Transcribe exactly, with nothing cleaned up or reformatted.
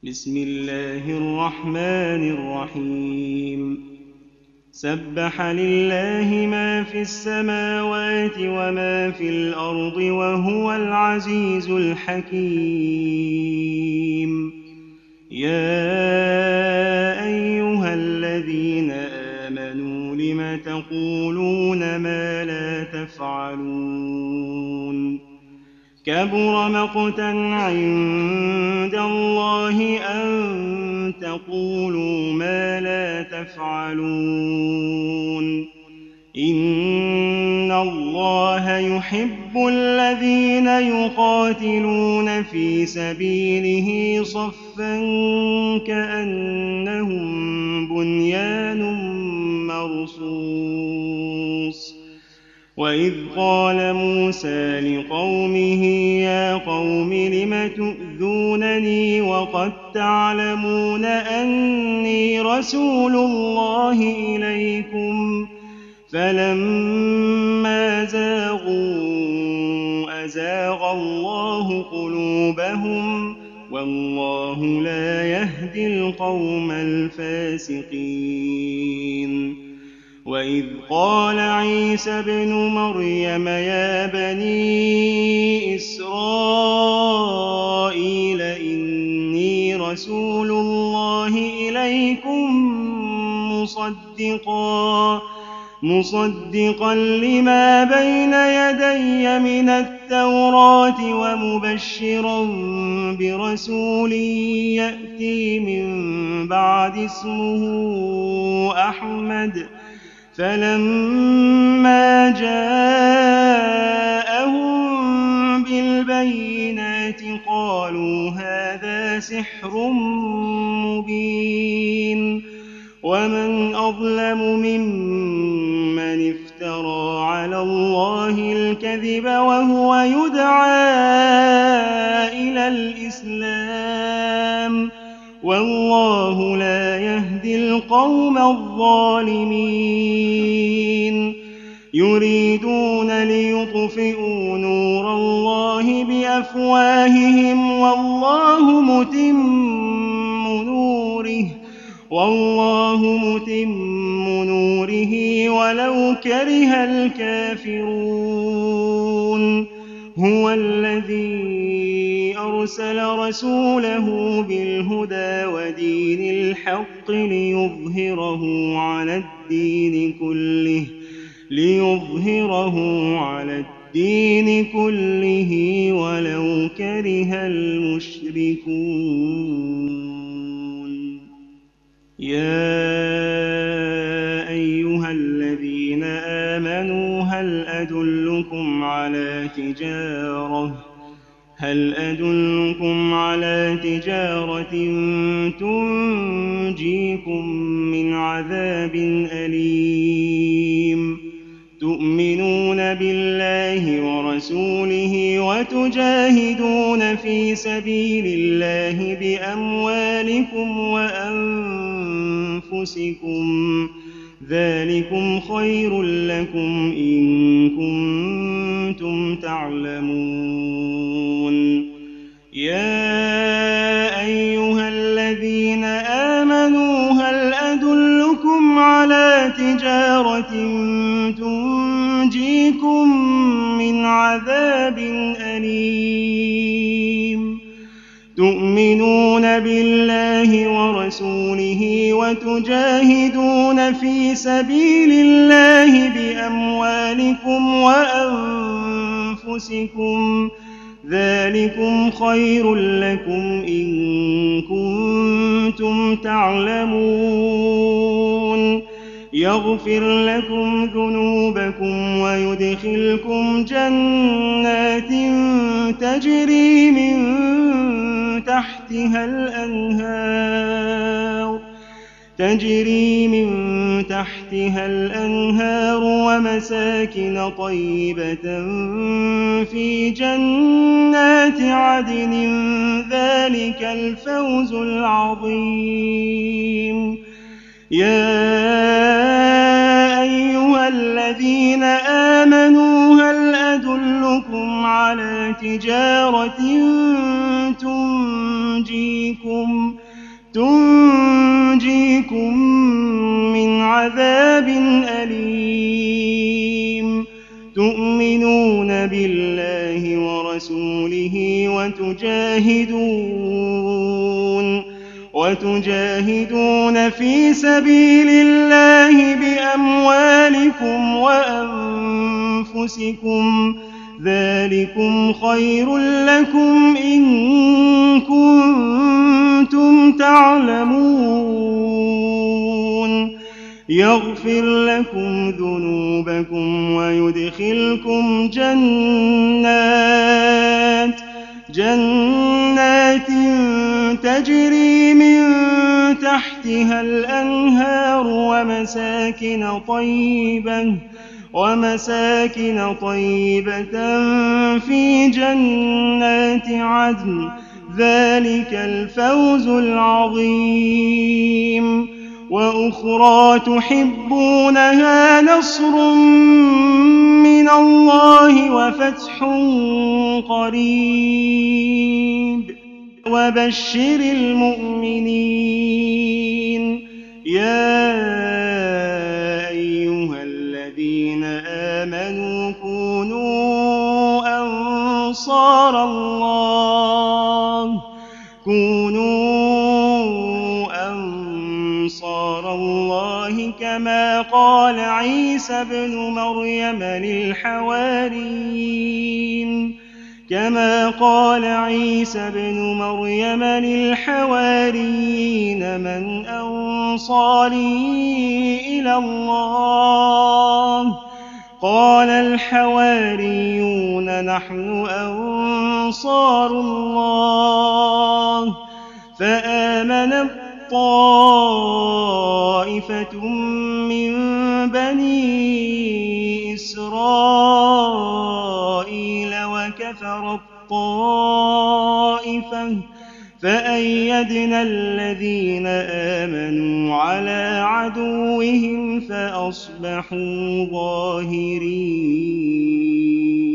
بسم الله الرحمن الرحيم سبح لله ما في السماوات وما في الأرض وهو العزيز الحكيم يا أيها الذين آمنوا لم تقولون ما لا تفعلون كبر مقتا عند الله أن تقولوا ما لا تفعلون إن الله يحب الذين يقاتلون في سبيله صفا كأنهم بنيان مرصوص وإذ قال موسى لقومه يا قوم لم تؤذونني وقد تعلمون أني رسول الله إليكم فلما زاغوا أزاغ الله قلوبهم والله لا يهدي القوم الفاسقين وإذ قال عيسى ابن مريم يا بني إسرائيل إني رسول الله إليكم مصدقا مصدقا لما بين يدي من التوراة ومبشرا برسول يأتي من بعد اسمه أحمد فلما جاءهم بالبينات قالوا هذا سحر مبين ومن أظلم ممن افترى على الله الكذب وهو يدعى إلى الإسلام والله لا يهدي القوم الظالمين يريدون ليطفئوا نور الله بأفواههم والله متم نوره والله متم نوره ولو كره الكافرون هو الذي أرسل رسوله بالهدى ودين الحق ليظهره على الدين كله ليظهره على الدين كله ولو كره المشركون يا أيها الذين آمنوا هل أدلكم على تجارة هل أدلكم على تجارة تنجيكم من عذاب أليم تؤمنون بالله ورسوله وتجاهدون في سبيل الله بأموالكم وأنفسكم ذلكم خير لكم إن كنتم تعلمون يا أيها الذين آمنوا هل أدلكم على تجارة تنجيكم من عذاب أليم تؤمنون بالله ورسوله وتجاهدون في سبيل الله بأموالكم وأنفسكم ذلكم خير لكم إن كنتم تعلمون يغفر لكم ذنوبكم ويدخلكم جنات تجري من تحتها الأنهار تجري من تحتها الأنهار ومساكن طيبة في جنات عدن ذلك الفوز العظيم يا أيها الذين آمنوا هل أدلكم على تجارة تنجيكم تنجيكم تنجيكم من عذاب أليم تؤمنون بالله ورسوله وتجاهدون وتجاهدون في سبيل الله بأموالكم وأنفسكم ذلكم خير لكم إن كنتم تعلمون يغفر لكم ذنوبكم ويدخلكم جنات جنات تجري من تحتها الأنهار ومساكن طيبة ومساكن طيبة في جنات عدن ذلك الفوز العظيم وأخرى تحبونها نصر من الله وفتح قريب وبشر المؤمنين يا أيها الذين آمنوا كونوا أنصار الله كونوا أنصار الله كما قال عيسى ابن مريم للحواريين كما قال عيسى ابن مريم للحواريين من أنصاري إلى الله قال الحواريون نحن أنصار الله فآمن طائفة من بني إسرائيل وكفر الطائفة فأيدنا الذين آمنوا على عدوهم فأصبحوا ظاهرين.